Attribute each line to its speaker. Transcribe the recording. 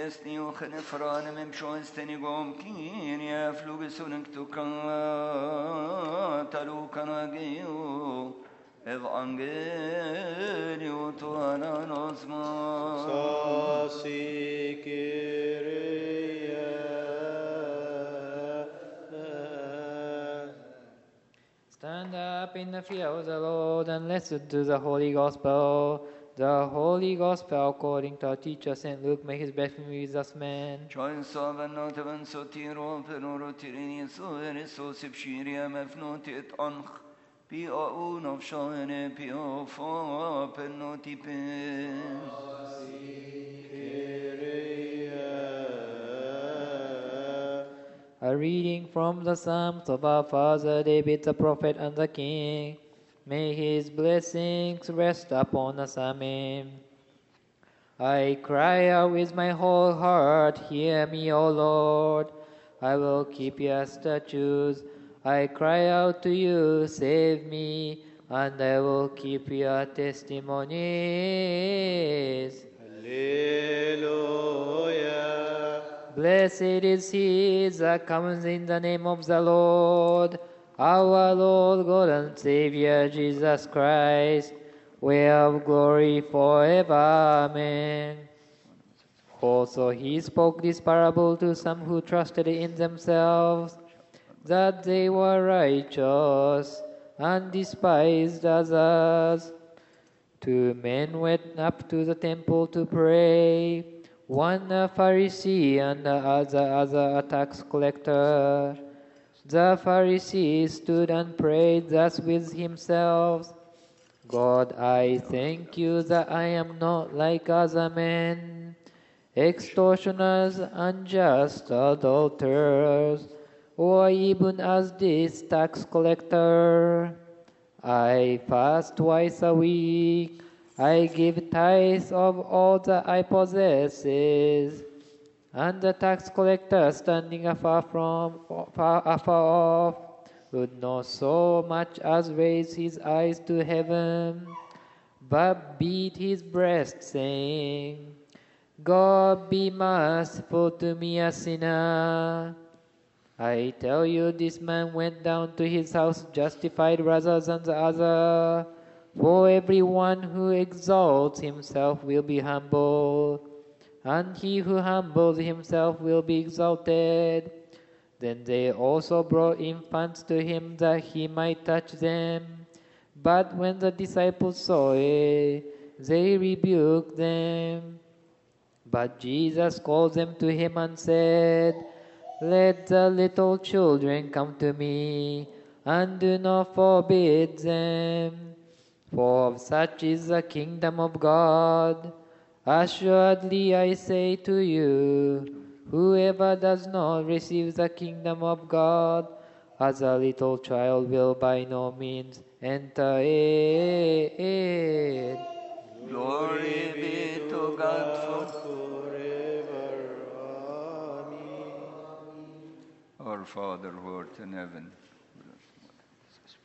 Speaker 1: esni uchene franem im schoensteni gom kinia flugesunek talu kanageu Evangelio tuana nosma
Speaker 2: Sasi Kyrie.
Speaker 3: Stand up in the fear of the Lord and listen to the Holy Gospel. The Holy Gospel according to our teacher St. Luke. May his blessing be with us, man.
Speaker 1: Join sovereign notavan sotiro penoro tirini so sipshiria mefnoti et onch pi o of shoene pi o fo penoti pen.
Speaker 3: A reading from the Psalms of our father David the prophet and the king. May his blessings rest upon us. Amen. I cry out with my whole heart, hear me, O Lord. I will keep your statutes. I cry out to you, save me, and I will keep your testimonies.
Speaker 2: Alleluia.
Speaker 3: Blessed is he that comes in the name of the Lord, our Lord God and Savior Jesus Christ. We have glory forever. Amen. Also he spoke this parable to some who trusted in themselves, that they were righteous, and despised others. Two men went up to the temple to pray, one a Pharisee and the other a tax collector. The Pharisee stood and prayed thus with himself, God, I thank you that I am not like other men, extortioners, unjust, adulterers, or even as this tax collector. I fast twice a week. I give tithes of all that I possess. And the tax collector, standing afar off, would not so much as raise his eyes to heaven, but beat his breast, saying, God, be merciful to me, a sinner. I tell you, this man went down to his house justified rather than the other. For everyone who exalts himself will be humbled, and he who humbles himself will be exalted. Then they also brought infants to him that he might touch them. But when the disciples saw it, they rebuked them. But Jesus called them to him and said, Let the little children come to me, and do not forbid them, for of such is the kingdom of God. Assuredly I say to you, whoever does not receive the kingdom of God as a little child will by no means enter it.
Speaker 1: Glory be to God
Speaker 2: forever. Amen.
Speaker 1: Our Father who art in heaven,